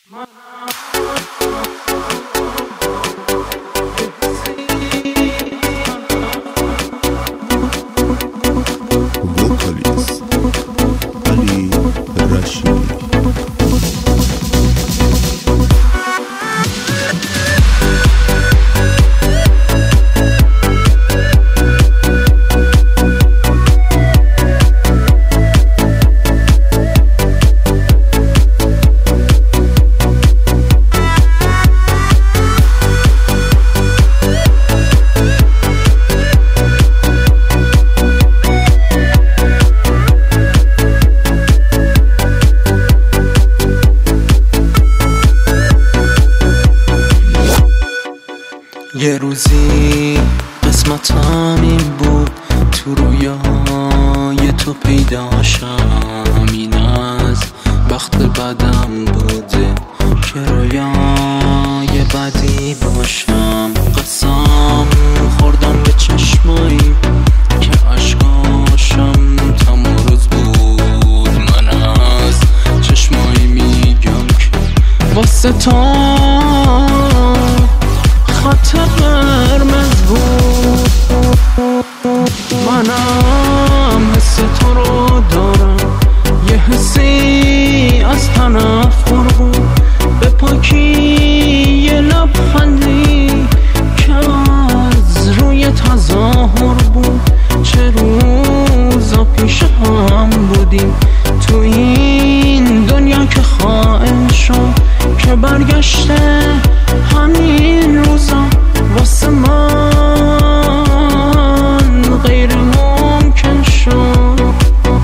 وکالیست علی رشیدی. یه روزی قسمتم این بود تو رویای تو پیداشم، این از بخت بدم بوده که رویای بدی باشم. قسم خوردم به چشمایی که عشقاشم تمرز بود. من از چشمایی میگم که واسه تا خط قرمز بود. منم حس تو رو دارم، یه حسی از تنفر بود. به پاکی یه لبخندی که از روی تظاهر بود. چه روزا پیش هم بودیم تو این دنیا که خائن شد، که برگشته همین روزا واسه من غیر ممکن شد.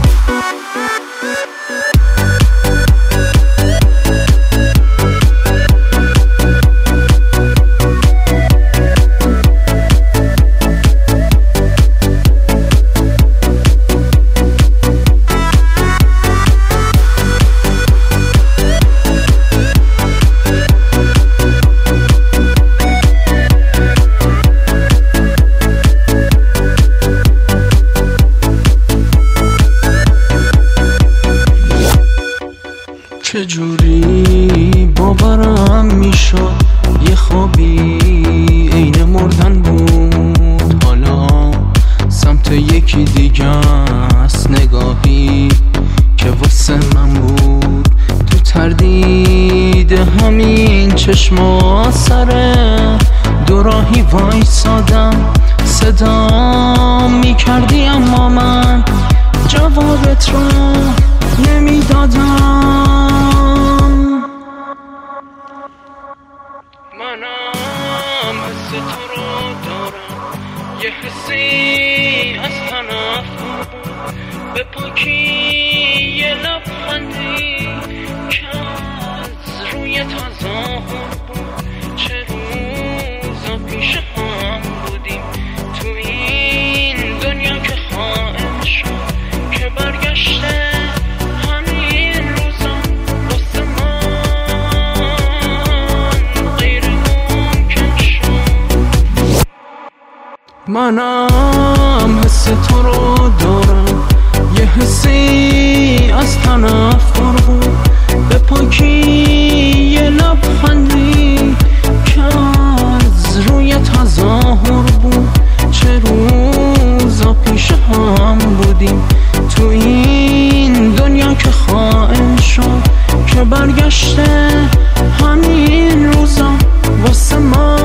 چجوری باورم میشد یه خوابی عین مردن بود، حالا سمت یکی دیگه است نگاهی که واسه من بود. تو تردید همین چشما سر دوراهی وایسادم، صدا میکردی اما من جوابت رو نمیدادم. منم حس تو رو دارم، یه حسی از تنفر بود. به پاکی یه لبخندی که از روی تظاهر بود. چه روزا پیش هم بودیم تو این دنیا که خائن شد، که برگشته همین روزا واسه من غیر ممکن شد. منم حس تو رو دارم، یه حسی از تنفر بود. به پاکی یه لبخندی که از روی تظاهر بود. چه روزا پیش هم بودیم تو این دنیا که خائن شد، که برگشته همین روزا واسه ما